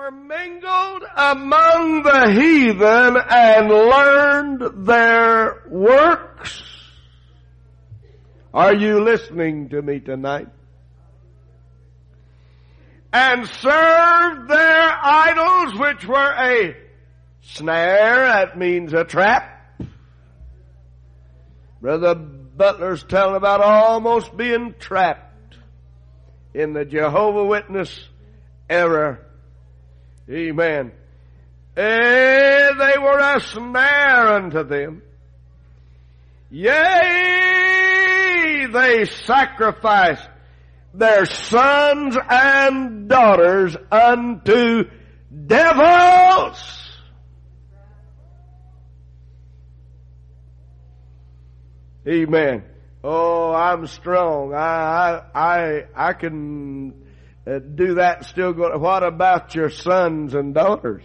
were mingled among the heathen and learned their works. Are you listening to me tonight? And served their idols, which were a snare, that means a trap. Brother Butler's telling about almost being trapped in the Jehovah Witness era. Amen. They were a snare unto them. Yea, they sacrificed their sons and daughters unto devils. Amen. Oh, I'm strong. I can do that still go. What about your sons and daughters?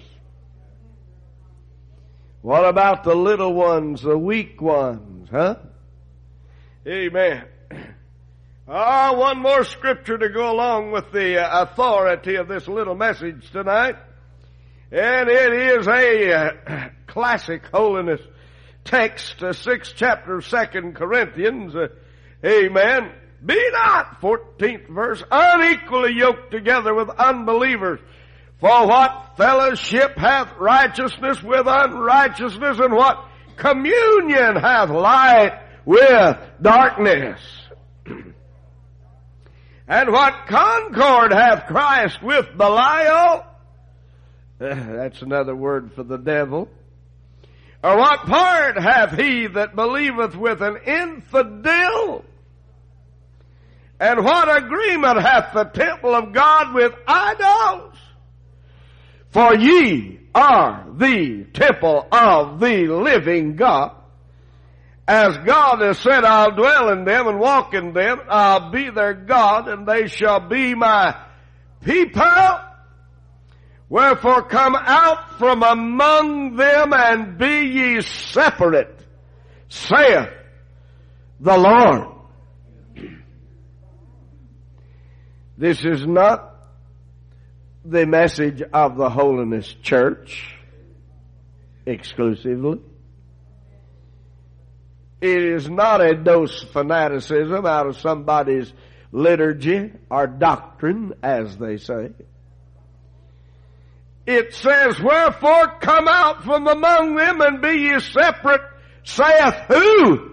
What about the little ones, the weak ones, huh? Amen. One more scripture to go along with the authority of this little message tonight. And it is a classic holiness text, 6th chapter of 2 Corinthians. Amen. Be not, 14th verse, unequally yoked together with unbelievers. For what fellowship hath righteousness with unrighteousness, and what communion hath light with darkness? And what concord hath Christ with Belial? That's another word for the devil. Or what part hath he that believeth with an infidel? And what agreement hath the temple of God with idols? For ye are the temple of the living God. As God has said, I'll dwell in them and walk in them. I'll be their God, and they shall be my people. Wherefore come out from among them and be ye separate, saith the Lord. This is not the message of the Holiness Church exclusively. It is not a dose of fanaticism out of somebody's liturgy or doctrine, as they say. It says, wherefore come out from among them and be ye separate, saith who?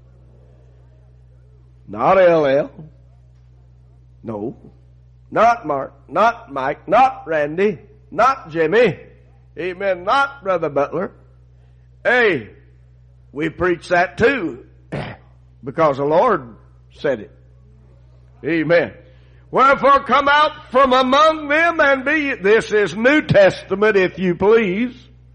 Not LL. No. Not Mark. Not Mike. Not Randy. Not Jimmy. Amen. Not Brother Butler. Hey, we preach that too, because the Lord said it. Amen. Wherefore come out from among them and be, this is New Testament if you please.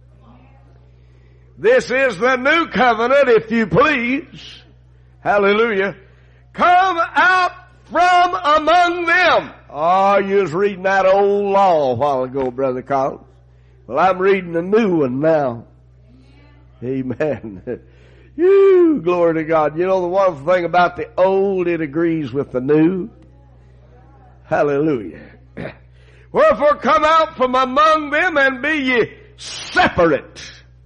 This is the New Covenant if you please. Hallelujah. Come out from among them. Oh, you was reading that old law a while ago, Brother Collins. Well, I'm reading the new one now. Amen. Glory to God. You know the wonderful thing about the old, it agrees with the new. Hallelujah. Wherefore come out from among them and be ye separate.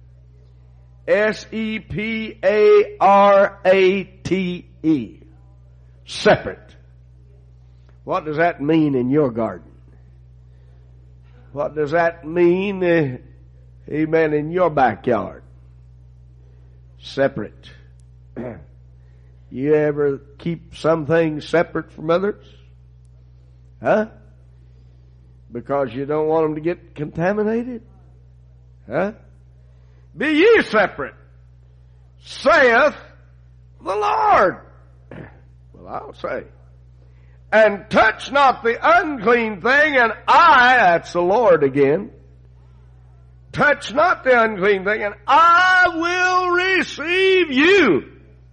S-E-P-A-R-A-T-E. Separate. What does that mean in your garden? What does that mean, amen, in your backyard? Separate. You ever keep some things separate from others? Huh? Because you don't want them to get contaminated? Huh? Be ye separate, saith the Lord. Well, I'll say. And touch not the unclean thing, and that's the Lord again. Touch not the unclean thing, and I will receive you.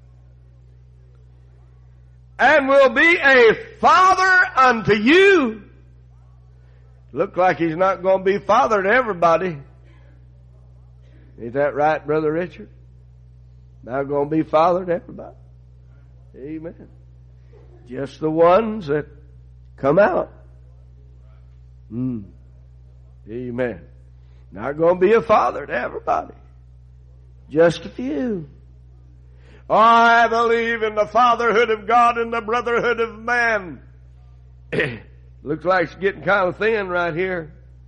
And will be a father unto you. Look like he's not going to be father to everybody. Is that right, Brother Richard? Not going to be father to everybody. Amen. Just the ones that come out. Amen. Not going to be a father to everybody. Just a few. Oh, I believe in the fatherhood of God and the brotherhood of man. Looks like it's getting kind of thin right here.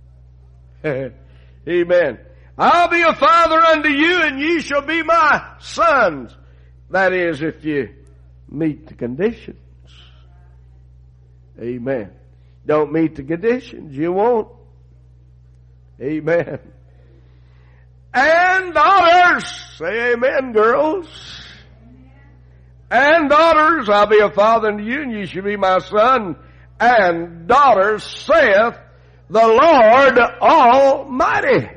Amen. I'll be a father unto you, and ye shall be my sons. That is, if you meet the conditions. Amen. Don't meet the conditions, you won't. Amen. And daughters, say amen, girls. And daughters, I'll be a father unto you, and ye shall be my son and daughters, saith the Lord Almighty.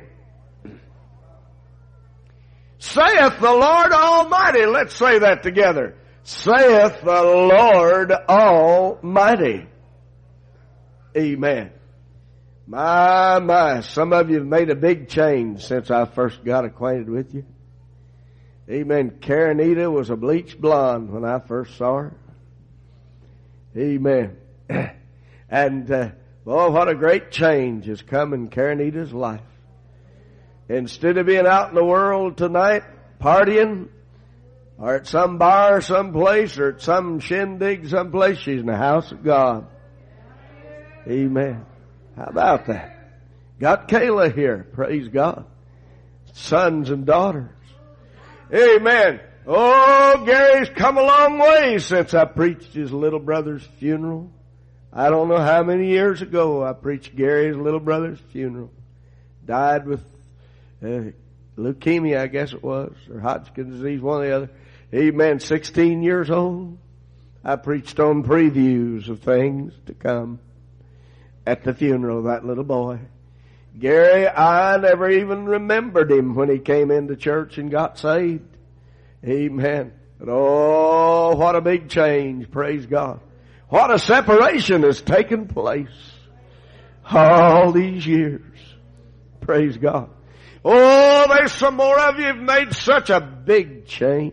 Saith the Lord Almighty. Let's say that together. Saith the Lord Almighty. Amen. My, some of you have made a big change since I first got acquainted with you. Amen. Karenita was a bleached blonde when I first saw her. Amen. And, boy, what a great change has come in Karenita's life. Instead of being out in the world tonight, partying, or at some bar someplace, or at some shindig someplace, she's in the house of God. Amen. How about that? Got Kayla here. Praise God. Sons and daughters. Amen. Oh, Gary's come a long way since I preached his little brother's funeral. I don't know how many years ago I preached Gary's little brother's funeral. Died with leukemia, I guess it was, or Hodgkin's disease, one or the other. Amen. 16 years old. I preached on previews of things to come at the funeral of that little boy. Gary, I never even remembered him when he came into church and got saved. Amen. But oh, what a big change. Praise God. What a separation has taken place all these years. Praise God. Oh, there's some more of you have made such a big change.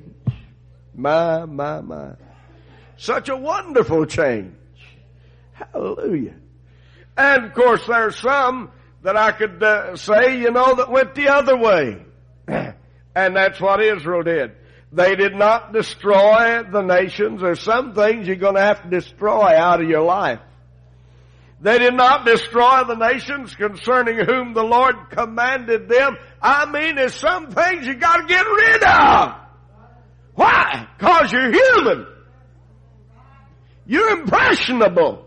My. Such a wonderful change. Hallelujah. And of course there's some that I could say, that went the other way. And that's what Israel did. They did not destroy the nations. There's some things you're going to have to destroy out of your life. They did not destroy the nations concerning whom the Lord commanded them. I mean, there's some things you got to get rid of. Why? Because you're human. You're impressionable.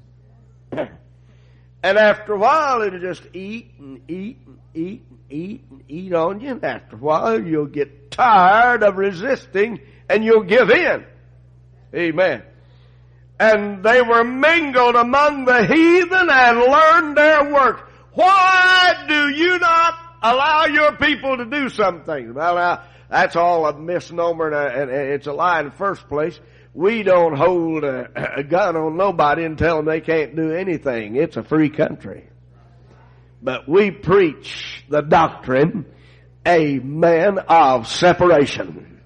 And after a while, it'll just eat and eat and eat and eat and eat on you. And after a while, you'll get tired of resisting and you'll give in. Amen. And they were mingled among the heathen and learned their work. Why do you not allow your people to do some things? Well, now, that's all a misnomer and it's a lie in the first place. We don't hold a gun on nobody and tell them they can't do anything. It's a free country. But we preach the doctrine, amen, of separation.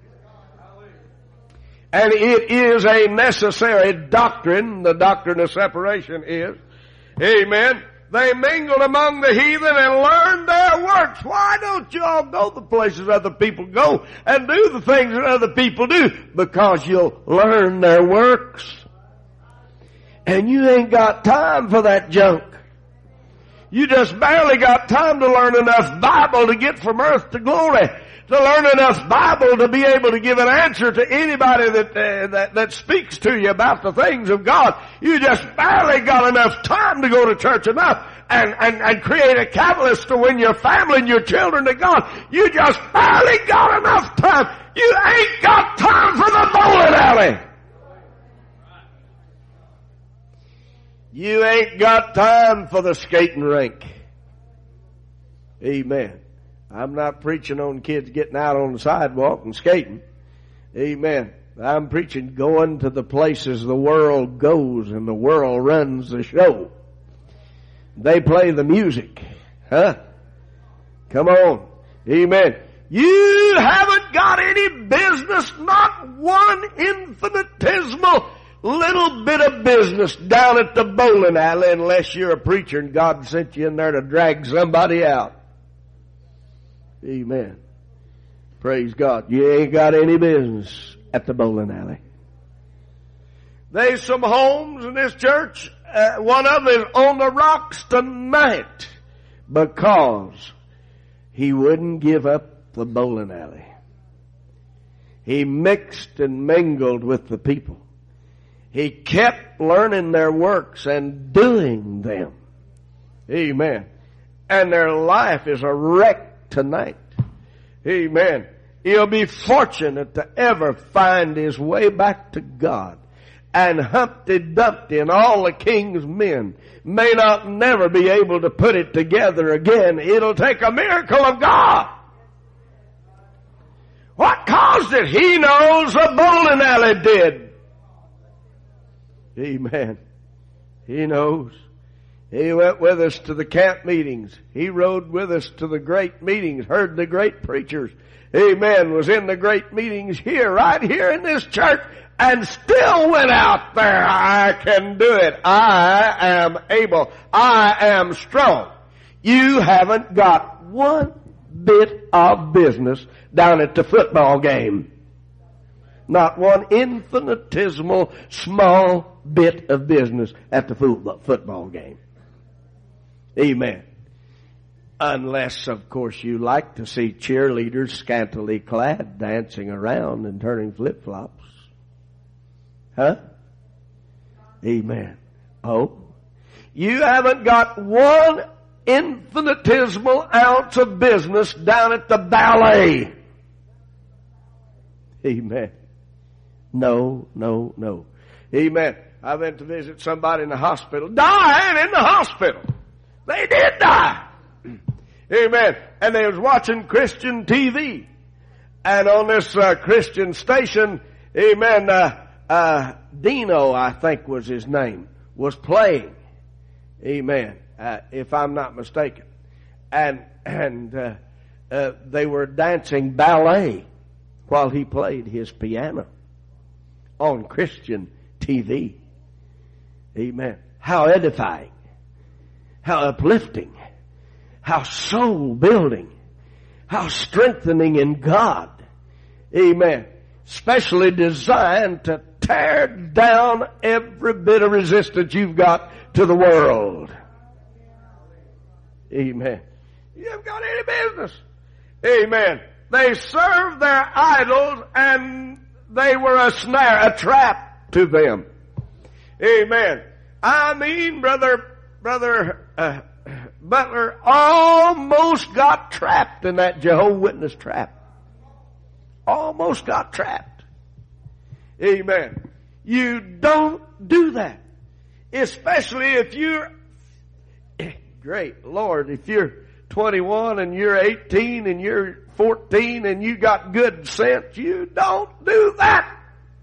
And it is a necessary doctrine. The doctrine of separation is. Amen. They mingled among the heathen and learned their works. Why don't you all go the places other people go and do the things that other people do? Because you'll learn their works. And you ain't got time for that junk. You just barely got time to learn enough Bible to get from earth to glory. To learn enough Bible to be able to give an answer to anybody that speaks to you about the things of God. You just barely got enough time to go to church enough and create a catalyst to win your family and your children to God. You just barely got enough time. You ain't got time for the bowling alley. You ain't got time for the skating rink. Amen. I'm not preaching on kids getting out on the sidewalk and skating. Amen. I'm preaching going to the places the world goes and the world runs the show. They play the music. Huh? Come on. Amen. You haven't got any business, not one infinitesimal little bit of business down at the bowling alley unless you're a preacher and God sent you in there to drag somebody out. Amen. Praise God. You ain't got any business at the bowling alley. There's some homes in this church. One of them is on the rocks tonight because he wouldn't give up the bowling alley. He mixed and mingled with the people. He kept learning their works and doing them. Amen. And their life is a wreck tonight. Amen. He'll be fortunate to ever find his way back to God. And Humpty Dumpty and all the king's men may not never be able to put it together again. It'll take a miracle of God. What caused it? He knows the bowling alley did. Amen. He knows. He went with us to the camp meetings. He rode with us to the great meetings, heard the great preachers. Amen. Was in the great meetings here, right here in this church, and still went out there. I can do it. I am able. I am strong. You haven't got one bit of business down at the football game. Not one infinitesimal small bit of business at the football game. Amen. Unless, of course, you like to see cheerleaders scantily clad dancing around and turning flip-flops. Huh? Amen. Oh, you haven't got one infinitesimal ounce of business down at the ballet. Amen. No, no, no. Amen. I went to visit somebody in the hospital, dying in the hospital. They did die. Amen. And they was watching Christian TV. And on this Christian station, amen, Dino, I think was his name, was playing. Amen. If I'm not mistaken. And they were dancing ballet while he played his piano on Christian TV. Amen. How edifying. How uplifting. How soul building. How strengthening in God. Amen. Specially designed to tear down every bit of resistance you've got to the world. Amen. You haven't got any business. Amen. They served their idols and they were a snare, a trap to them. Amen. I mean, Brother Butler almost got trapped in that Jehovah's Witness trap. Almost got trapped. Amen. You don't do that. Especially if you're, great Lord, if you're 21 and you're 18 and you're 14 and you got good sense, you don't do that.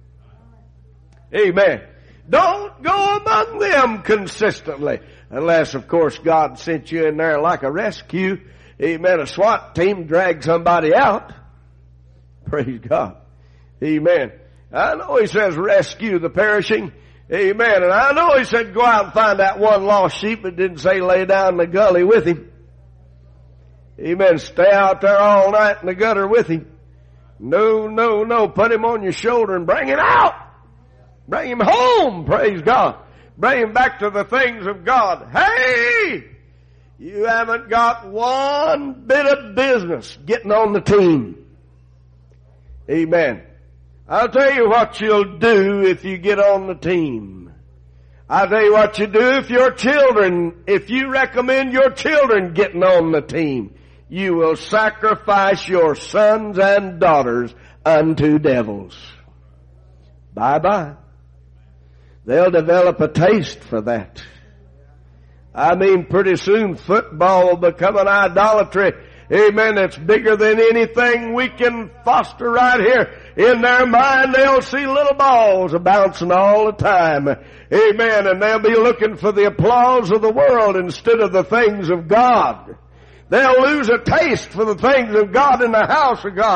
Amen. Don't go among them consistently. Unless, of course, God sent you in there like a rescue. Amen. A SWAT team dragged somebody out. Praise God. Amen. I know he says rescue the perishing. Amen. And I know he said go out and find that one lost sheep, but didn't say lay down in the gully with him. Amen. Stay out there all night in the gutter with him. No, no, no. Put him on your shoulder and bring him out. Bring him home. Praise God. Bring him back to the things of God. Hey! You haven't got one bit of business getting on the team. Amen. I'll tell you what you'll do if you get on the team. I'll tell you what you do if you recommend your children getting on the team. You will sacrifice your sons and daughters unto devils. Bye-bye. They'll develop a taste for that. I mean, pretty soon football will become an idolatry. Amen. It's bigger than anything we can foster right here. In their mind, they'll see little balls bouncing all the time. Amen. And they'll be looking for the applause of the world instead of the things of God. They'll lose a taste for the things of God in the house of God.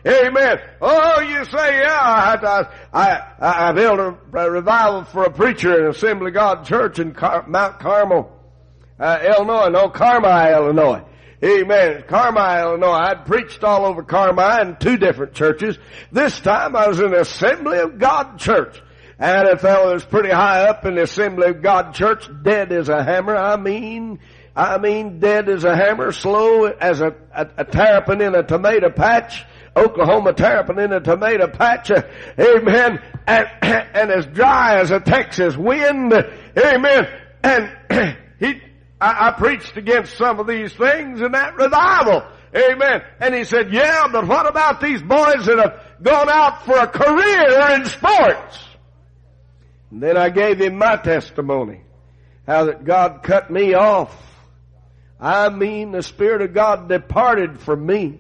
Amen. Oh, you say, yeah, I've held a revival for a preacher in Assembly of God Church in Mount Carmel, Illinois. No, Carmi, Illinois. Amen. Carmi, Illinois. I'd preached all over Carmi in 2 different churches. This time I was in the Assembly of God Church. And a fellow was pretty high up in the Assembly of God Church, dead as a hammer. I mean dead as a hammer, slow as a terrapin in a tomato patch, Oklahoma terrapin in a tomato patch, amen, and as dry as a Texas wind, amen. And I preached against some of these things in that revival, amen. And he said, yeah, but what about these boys that have gone out for a career in sports? And then I gave him my testimony, how that God cut me off. I mean, the Spirit of God departed from me.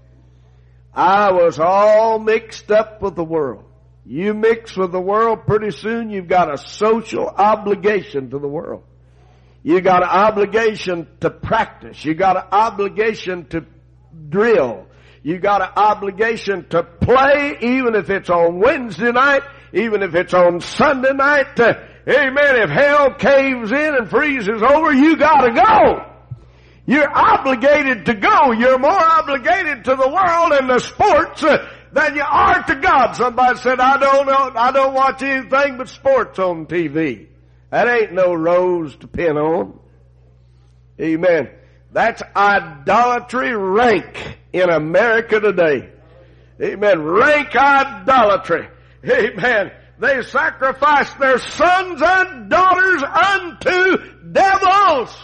I was all mixed up with the world. You mix with the world, pretty soon you've got a social obligation to the world. You got an obligation to practice. You got an obligation to drill. You got an obligation to play, even if it's on Wednesday night, even if it's on Sunday night. Amen. If hell caves in and freezes over, you gotta go. You're obligated to go. You're more obligated to the world and the sports than you are to God. Somebody said, I don't watch anything but sports on TV. That ain't no rose to pin on. Amen. That's idolatry rank in America today. Amen. Rank idolatry. Amen. They sacrifice their sons and daughters unto devils.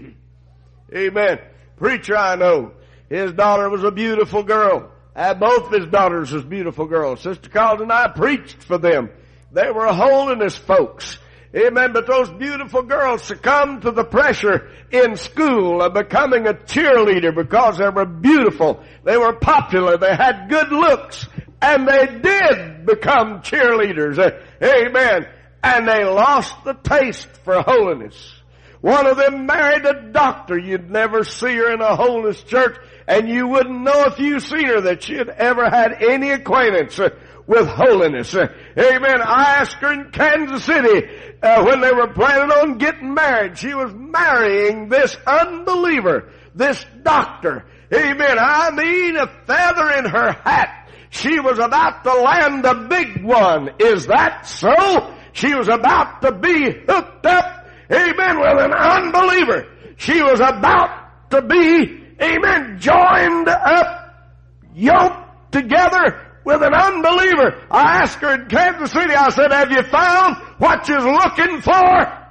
Amen. Preacher I know, his daughter was a beautiful girl. Both his daughters was beautiful girls. Sister Carlton and I preached for them. They were holiness folks. Amen. But those beautiful girls succumbed to the pressure in school of becoming a cheerleader because they were beautiful. They were popular. They had good looks. And they did become cheerleaders. Amen. And they lost the taste for holiness. One of them married a doctor. You'd never see her in a holiness church, and you wouldn't know if you seen her that she had ever had any acquaintance with holiness. Amen. I asked her in Kansas City when they were planning on getting married. She was marrying this unbeliever, this doctor. Amen. I mean, a feather in her hat. She was about to land a big one. Is that so? She was about to be hooked up, amen, with an unbeliever. She was about to be, amen, joined up, yoked together with an unbeliever. I asked her in Kansas City, I said, have you found what you're looking for?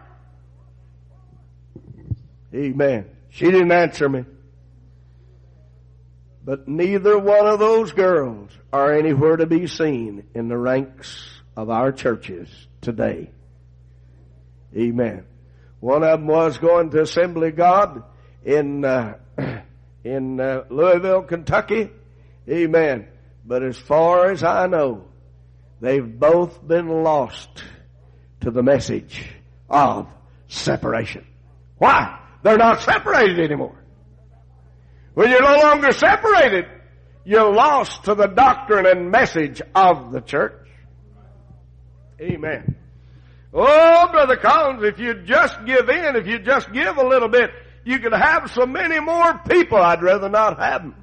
Amen. She didn't answer me. But neither one of those girls are anywhere to be seen in the ranks of our churches today. Amen. One of them was going to Assembly of God in Louisville, Kentucky. Amen. But as far as I know, they've both been lost to the message of separation. Why? They're not separated anymore. When you're no longer separated, you're lost to the doctrine and message of the church. Amen. Oh, Brother Collins, if you just give in, if you just give a little bit, you could have so many more people. I'd rather not have them.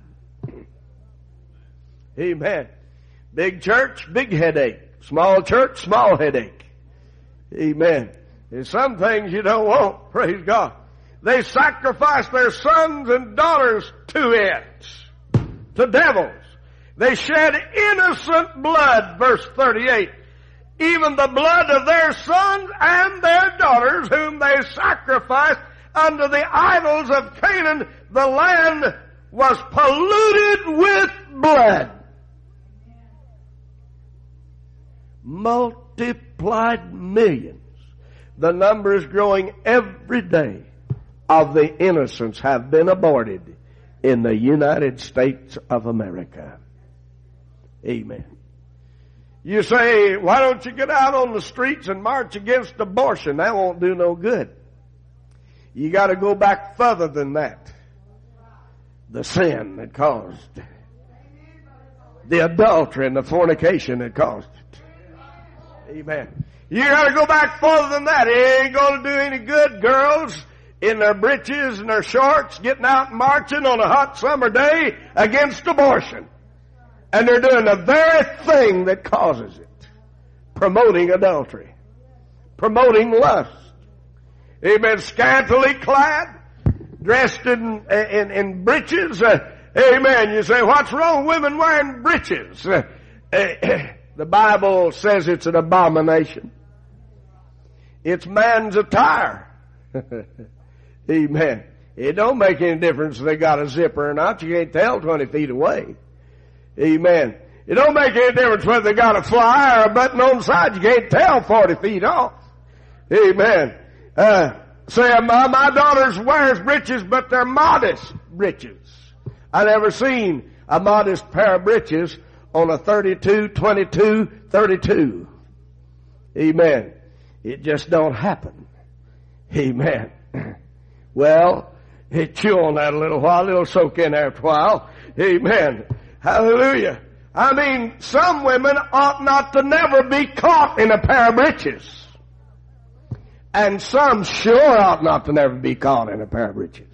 Amen. Big church, big headache. Small church, small headache. Amen. There's some things you don't want. Praise God. They sacrifice their sons and daughters to it, to devils. They shed innocent blood, verse 38. Even the blood of their sons and their daughters, whom they sacrificed unto the idols of Canaan, the land was polluted with blood. Multiplied millions. The number is growing every day of the innocents have been aborted in the United States of America. Amen. You say, why don't you get out on the streets and march against abortion? That won't do no good. You got to go back further than that. The sin that caused. The adultery and the fornication that caused it. Amen. You gotta go back further than that. It ain't gonna do any good, girls in their breeches and their shorts getting out and marching on a hot summer day against abortion. And they're doing the very thing that causes it. Promoting adultery. Promoting lust. Amen. Scantily clad, dressed in breeches. Amen. You say, what's wrong with women wearing breeches? The Bible says it's an abomination. It's man's attire. Amen. It don't make any difference if they got a zipper or not. You can't tell 20 feet away. Amen. It don't make any difference whether they got a fly or a button on the side. You can't tell 40 feet off. Amen. Say, my daughter's wears breeches, but they're modest breeches. I never seen a modest pair of breeches on a 32, 22, 32. Amen. It just don't happen. Amen. Well, chew on that a little while. It'll soak in after a while. Amen. Hallelujah. I mean, some women ought not to never be caught in a pair of breeches. And some sure ought not to never be caught in a pair of breeches.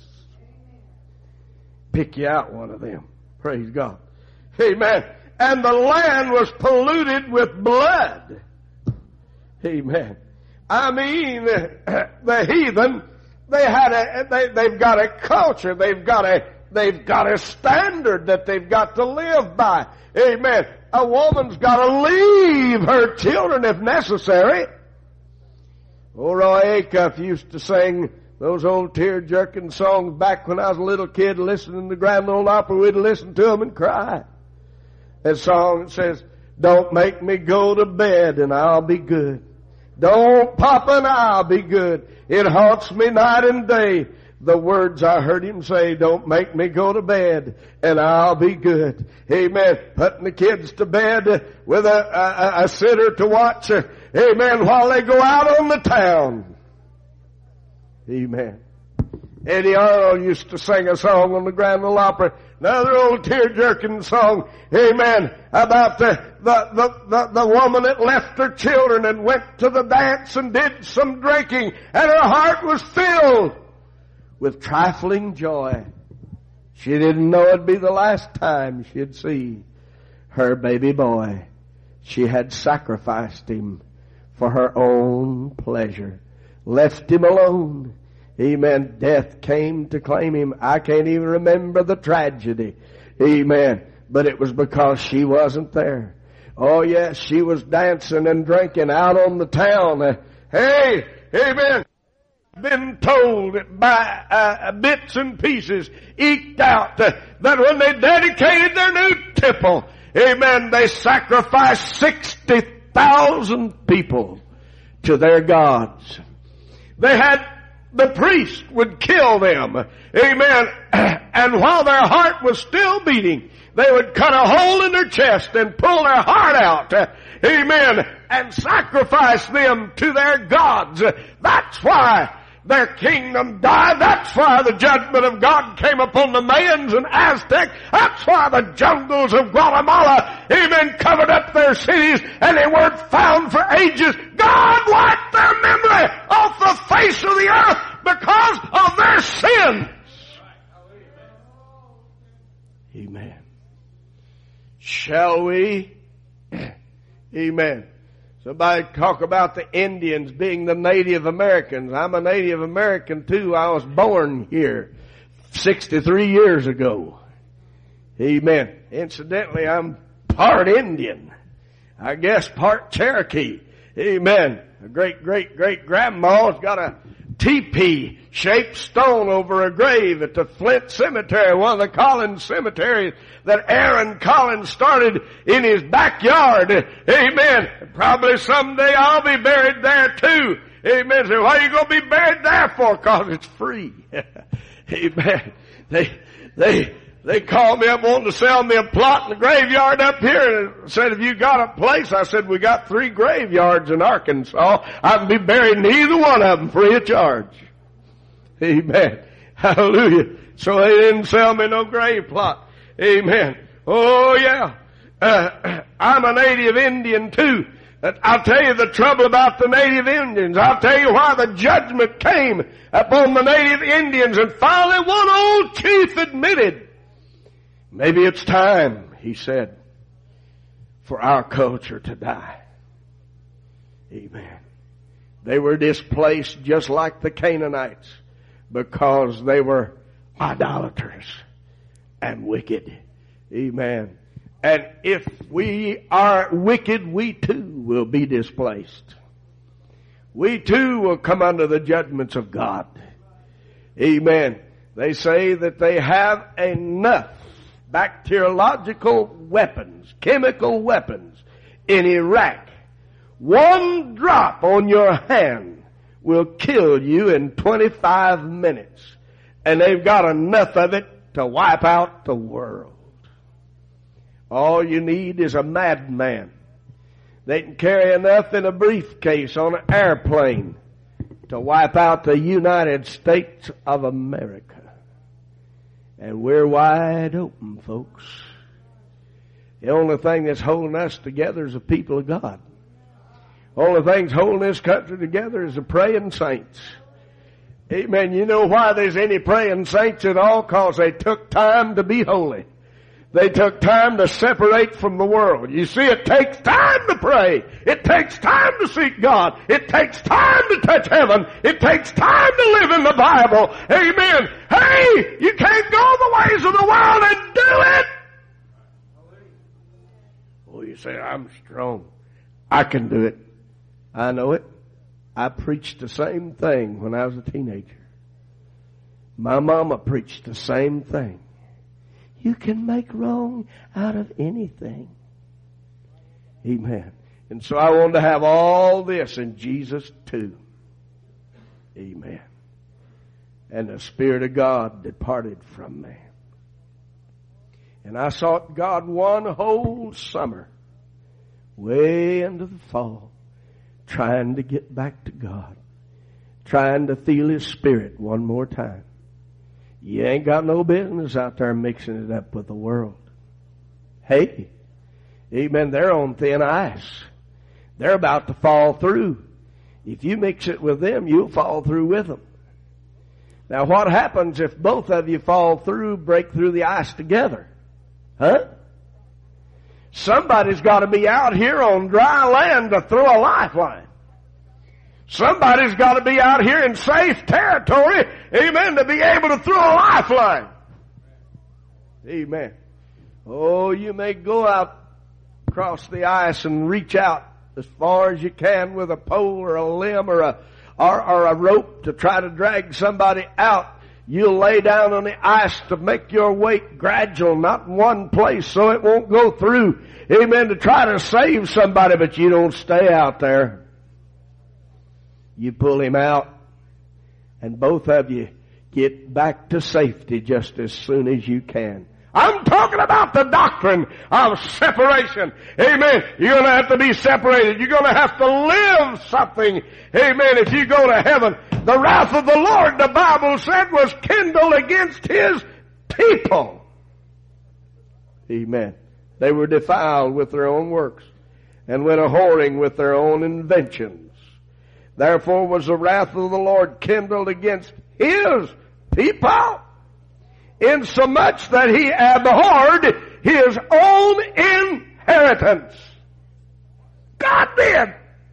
Pick you out one of them. Praise God. Amen. And the land was polluted with blood. Amen. I mean, the heathen, they've got a culture, they've got a standard that they've got to live by. Amen. A woman's got to leave her children if necessary. Old Roy Acuff used to sing those old tear-jerking songs back when I was a little kid listening to Grand Ole Opry. We'd listen to them and cry. That song says, don't make me go to bed and I'll be good. Don't papa and I'll be good. It haunts me night and day. The words I heard him say, don't make me go to bed and I'll be good. Amen. Putting the kids to bed with a sitter to watch. Amen. While they go out on the town. Amen. Eddie Arnold used to sing a song on the Grand Ole Opry. Another old tear-jerking song. Amen. About the woman that left her children and went to the dance and did some drinking. And her heart was filled with trifling joy. She didn't know it'd be the last time she'd see her baby boy. She had sacrificed him for her own pleasure. Left him alone. Amen. Death came to claim him. I can't even remember the tragedy. Amen. But it was because she wasn't there. Oh yes, she was dancing and drinking out on the town. Hey, amen. Been told by bits and pieces, eked out, that when they dedicated their new temple, amen, they sacrificed 60,000 people to their gods. They had, the priest would kill them, amen, and while their heart was still beating, they would cut a hole in their chest and pull their heart out, amen, and sacrifice them to their gods. That's why their kingdom died. That's why the judgment of God came upon the Mayans and Aztecs. That's why the jungles of Guatemala, amen, covered up their cities and they weren't found for ages. God wiped their memory off the face of the earth because of their sins. Amen. Shall we? Amen. Somebody talk about the Indians being the Native Americans. I'm a Native American too. I was born here 63 years ago. Amen. Incidentally, I'm part Indian. I guess part Cherokee. Amen. A great-great-great-grandma's got a teepee-shaped stone over a grave at the Flint Cemetery, one of the Collins cemeteries that Aaron Collins started in his backyard. Amen. Probably someday I'll be buried there too. Amen. So why are you going to be buried there for? Because it's free. Amen. They called me up wanting to sell me a plot in the graveyard up here and said, have you got a place? I said, we got 3 graveyards in Arkansas. I can be buried in either one of them free of charge. Amen. Hallelujah. So they didn't sell me no grave plot. Amen. Oh yeah. I'm a native Indian too. I'll tell you the trouble about the native Indians. I'll tell you why the judgment came upon the native Indians. And finally one old chief admitted, maybe it's time, he said, for our culture to die. Amen. They were displaced just like the Canaanites because they were idolaters and wicked. Amen. And if we are wicked, we too will be displaced. We too will come under the judgments of God. Amen. They say that they have enough bacteriological weapons, chemical weapons in Iraq. One drop on your hand will kill you in 25 minutes. And they've got enough of it to wipe out the world. All you need is a madman. They can carry enough in a briefcase on an airplane to wipe out the United States of America. And we're wide open, folks. The only thing that's holding us together is the people of God. The only thing that's holding this country together is the praying saints. Amen. You know why there's any praying saints at all? Because they took time to be holy. They took time to separate from the world. You see, it takes time to pray. It takes time to seek God. It takes time to touch heaven. It takes time to live in the Bible. Amen. Hey, you can't go the ways of the world and do it. Oh, you say, I'm strong. I can do it. I know it. I preached the same thing when I was a teenager. My mama preached the same thing. You can make wrong out of anything. Amen. And so I wanted to have all this in Jesus too. Amen. And the Spirit of God departed from me. And I sought God one whole summer, way into the fall, trying to get back to God, trying to feel His Spirit one more time. You ain't got no business out there mixing it up with the world. Hey, amen, they're on thin ice. They're about to fall through. If you mix it with them, you'll fall through with them. Now what happens if both of you fall through, break through the ice together? Huh? Somebody's got to be out here on dry land to throw a lifeline. Somebody's got to be out here in safe territory, amen, to be able to throw a lifeline. Amen. Oh, you may go out across the ice and reach out as far as you can with a pole or a limb or a rope to try to drag somebody out. You'll lay down on the ice to make your weight gradual, not in one place so it won't go through. Amen, to try to save somebody, but you don't stay out there. You pull him out, and both of you get back to safety just as soon as you can. I'm talking about the doctrine of separation. Amen. You're going to have to be separated. You're going to have to live something. Amen. If you go to heaven, the wrath of the Lord, the Bible said, was kindled against His people. Amen. They were defiled with their own works and went a-whoring with their own inventions. Therefore was the wrath of the Lord kindled against His people, insomuch that He abhorred His own inheritance. God did.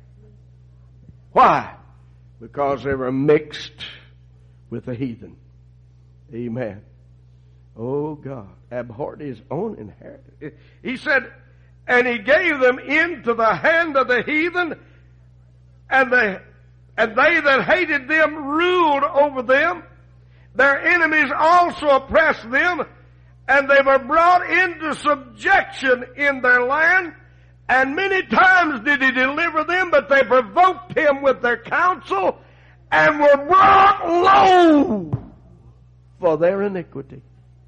Why? Because they were mixed with the heathen. Amen. Oh God, abhorred His own inheritance. He said, and He gave them into the hand of the heathen, and they that hated them ruled over them. Their enemies also oppressed them, and they were brought into subjection in their land. And many times did He deliver them, but they provoked Him with their counsel, and were brought low for their iniquity.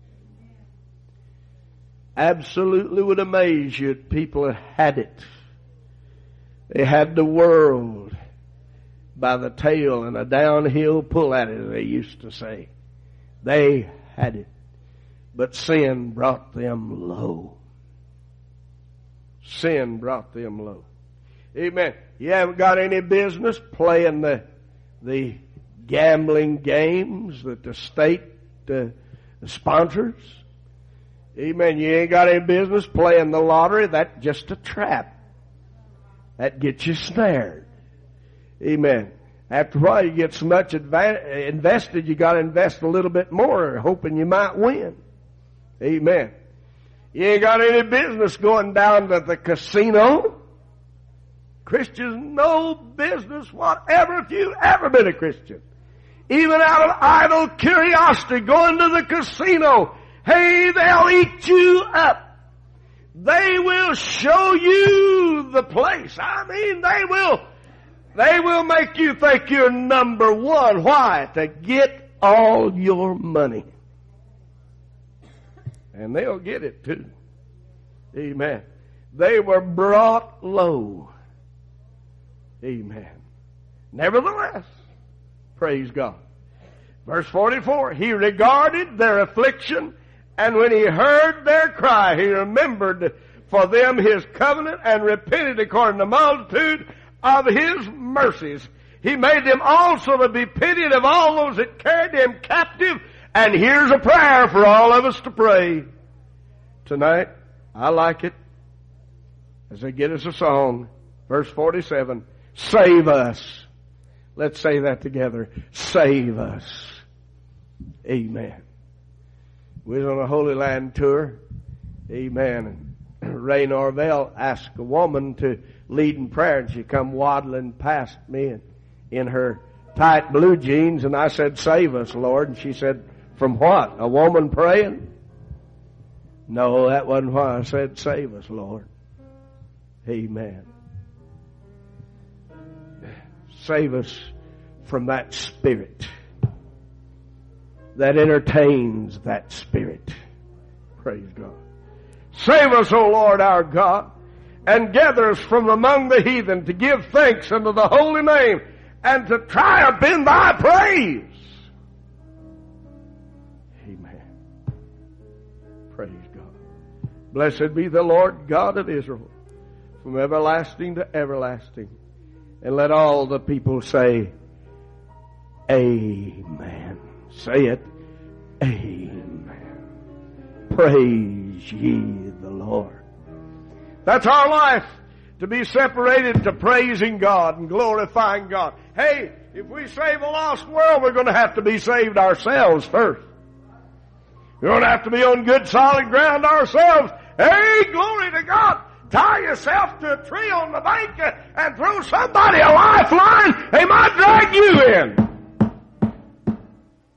Absolutely would amaze you if people had it. They had the world by the tail and a downhill pull at it, they used to say. They had it. But sin brought them low. Sin brought them low. Amen. You haven't got any business playing the gambling games that the state sponsors. Amen. You ain't got any business playing the lottery. That's just a trap. That gets you snared. Amen. After a while, you get so much invested, you got to invest a little bit more, hoping you might win. Amen. You ain't got any business going down to the casino. Christians, no business whatever if you've ever been a Christian. Even out of idle curiosity, going to the casino. Hey, they'll eat you up. They will show you the place. I mean, they will make you think you're number one. Why? To get all your money. And they'll get it too. Amen. They were brought low. Amen. Nevertheless, praise God. Verse 44, He regarded their affliction, and when He heard their cry, He remembered for them His covenant and repented according to the multitude of His mercies. He made them also to be pitied of all those that carried them captive. And here's a prayer for all of us to pray tonight. I like it. As they get us a song. Verse 47. Save us. Let's say that together. Save us. Amen. We was on a Holy Land tour. Amen. And Ray Norvell asked a woman to lead in prayer, and she come waddling past me in her tight blue jeans, and I said, save us, Lord. And she said, from what? A woman praying? No, that wasn't why I said, save us, Lord. Amen. Save us from that spirit that entertains that spirit. Praise God. Save us, O Lord our God, and gather us from among the heathen to give thanks unto the holy name and to triumph in thy praise. Amen. Praise God. Blessed be the Lord God of Israel, from everlasting to everlasting. And let all the people say, Amen. Say it. Amen. Praise ye the Lord. That's our life, to be separated to praising God and glorifying God. Hey, if we save a lost world, we're going to have to be saved ourselves first. We're going to have to be on good solid ground ourselves. Hey, glory to God. Tie yourself to a tree on the bank and throw somebody a lifeline. They might drag you in.